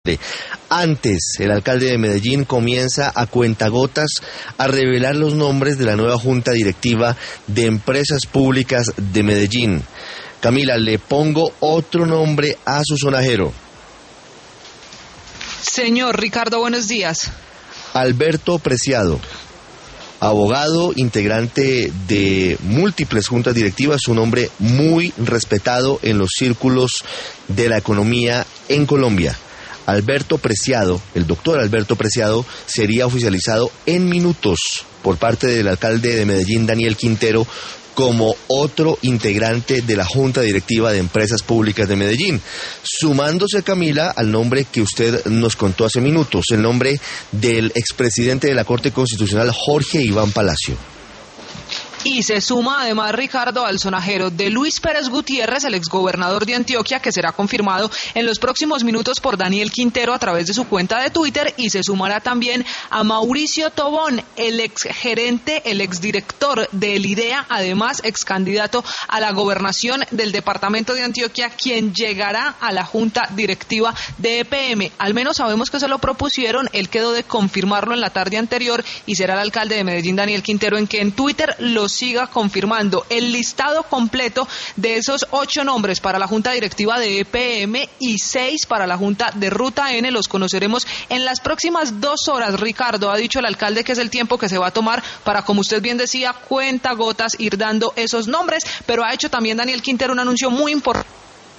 Antes, el alcalde de Medellín comienza a cuentagotas a revelar los nombres de la nueva junta directiva de Empresas Públicas de Medellín. Camila, le pongo otro nombre a su sonajero. Señor Ricardo, buenos días. Alberto Preciado, abogado, integrante de múltiples juntas directivas, un hombre muy respetado en los círculos de la economía en Colombia. Alberto Preciado, el doctor Alberto Preciado, sería oficializado en minutos por parte del alcalde de Medellín, Daniel Quintero, como otro integrante de la Junta Directiva de Empresas Públicas de Medellín, sumándose, Camila, al nombre que usted nos contó hace minutos, el nombre del expresidente de la Corte Constitucional, Jorge Iván Palacio. Y se suma además, Ricardo, al sonajero de Luis Pérez Gutiérrez, el exgobernador de Antioquia, que será confirmado en los próximos minutos por Daniel Quintero a través de su cuenta de Twitter, y se sumará también a Mauricio Tobón, el exgerente, el exdirector del IDEA, además excandidato a la gobernación del departamento de Antioquia, quien llegará a la junta directiva de EPM. Al menos sabemos que se lo propusieron, él quedó de confirmarlo en la tarde anterior y será el alcalde de Medellín, Daniel Quintero, en que en Twitter lo siga confirmando. El listado completo de esos 8 nombres para la junta directiva de EPM y 6 para la junta de Ruta N los conoceremos en las próximas 2 horas. Ricardo, ha dicho el alcalde que es el tiempo que se va a tomar para, como usted bien decía, cuentagotas ir dando esos nombres, pero ha hecho también Daniel Quintero un anuncio muy importante.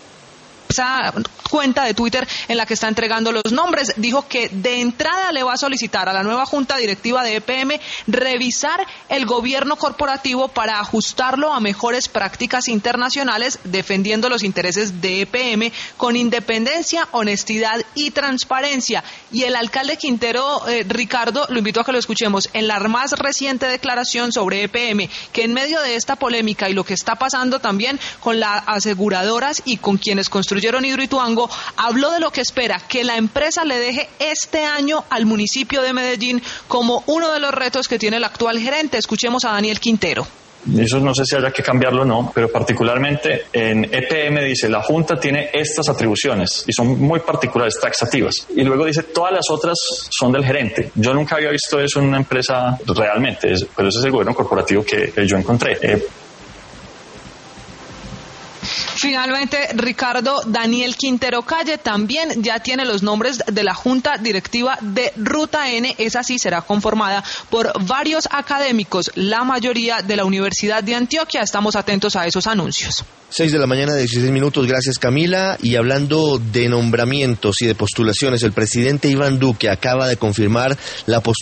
Esa cuenta de Twitter en la que está entregando los nombres, dijo que de entrada le va a solicitar a la nueva junta directiva de EPM revisar el gobierno corporativo para ajustarlo a mejores prácticas internacionales, defendiendo los intereses de EPM con independencia, honestidad y transparencia. Y el alcalde Quintero, Ricardo, lo invito a que lo escuchemos en la más reciente declaración sobre EPM, que en medio de esta polémica y lo que está pasando también con las aseguradoras y con quienes construyeron Hidroituango, habló de lo que espera que la empresa le deje este año al municipio de Medellín como uno de los retos que tiene el actual gerente. Escuchemos a Daniel Quintero. Eso no sé si haya que cambiarlo o no, pero particularmente en EPM dice la Junta tiene estas atribuciones y son muy particulares, taxativas. Y luego dice todas las otras son del gerente. Yo nunca había visto eso en una empresa realmente, pero ese es el gobierno corporativo que yo encontré. Finalmente, Ricardo, Daniel Quintero Calle también ya tiene los nombres de la Junta Directiva de Ruta N. Esa sí será conformada por varios académicos, la mayoría de la Universidad de Antioquia. Estamos atentos a esos anuncios. 6 de la mañana, 16 minutos. Gracias, Camila. Y hablando de nombramientos y de postulaciones, el presidente Iván Duque acaba de confirmar la postulación